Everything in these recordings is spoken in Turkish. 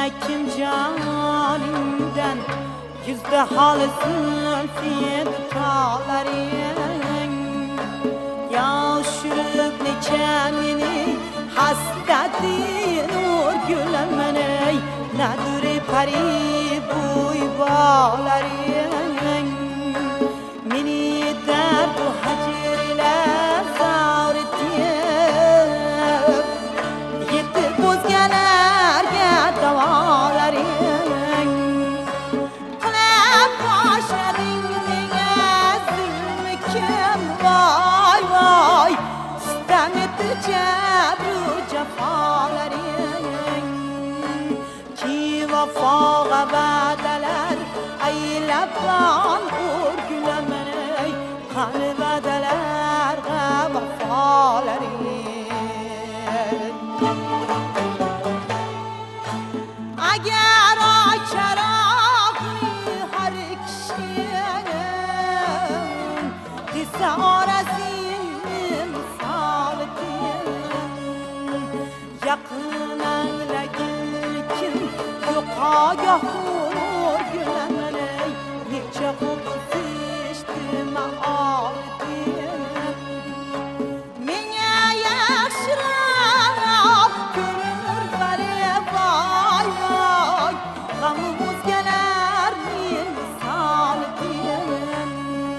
kim canimden yüzde halısın fiyat tağların yaşırıp neçemini hasdadin ur gülemene nedir pari buy bağların mini derdu hacirle zavretiyem yetti bozgelerge davaların kılep başladın mine zulmü kim vay vay sistem etti cebru cefaların ki vafağa bedeler ayleban ur gülemene kanı bedeler vafaların agar açaraqni har kişinin disa orasinin sağlıkın yakın anlagin kim yuqaga hur gülemene neçe xuddu seçtim ağrıdım mene yaxşıroq görünür bari vay vay gamımız geler misal diyelim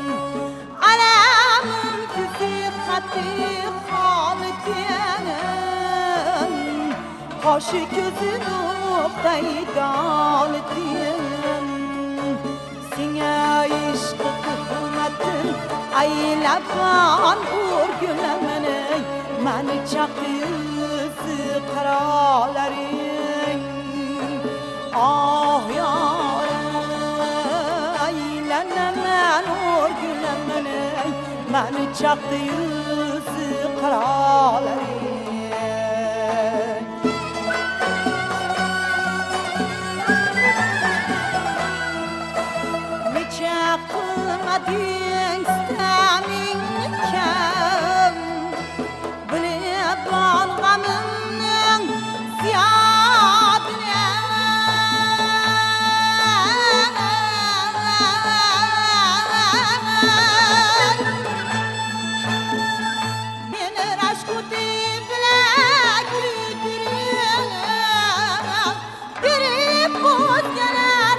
alamın tüzü katı hal diyelim kaşı gözü noktayı dal diyelim sine işkı kıymetin aylaban uğur gülemene məni çaktı karaların ah yarım aylanemen uğur gülemene məni çaktı karaların kılmadın istemin kem bilip balgamının ziyadine beni raşkuti bilek güdürüm biri buz geler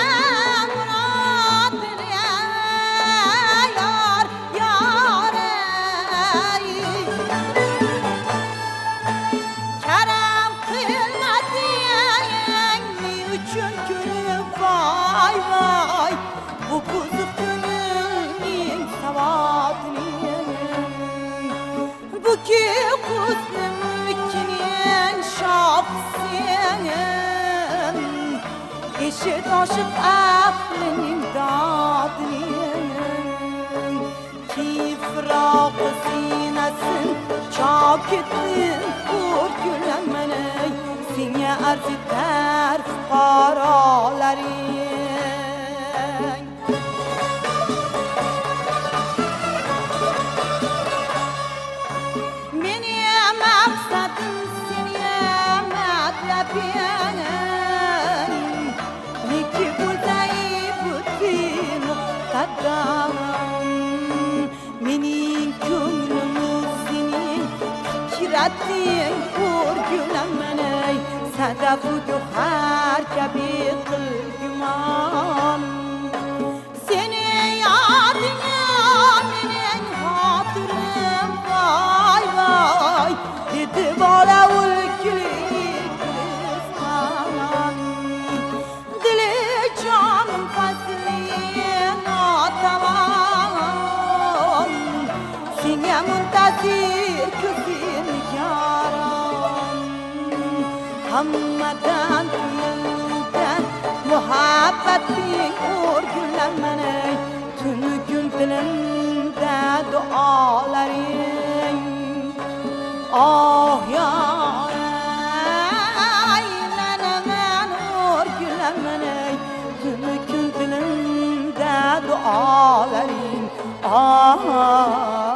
vay vay bu kuzu gönlün savatını bu ki kuzum ikinin şapsının eşit aşık aklının dadını ki fırakı sinesin çak ettin vur gülemene sine arz eder fuqaraların meni maqsadim seni matlabiyanin neki bulday butin muqaddam mening ko'nglim sening fikratding ko'r gülemene sadafı göher kabi kıl güman seni yadına benim hatırım vay vay dedi bana ülkülü gülistan dili canım fasliyen atavan sine muntazir küfür yaran hammadan gülden muhabbetin uğur gülemene tünü gün dilimde duaların ah yarım aylanemen uğur gülemene tünü gün dilimde duaların ah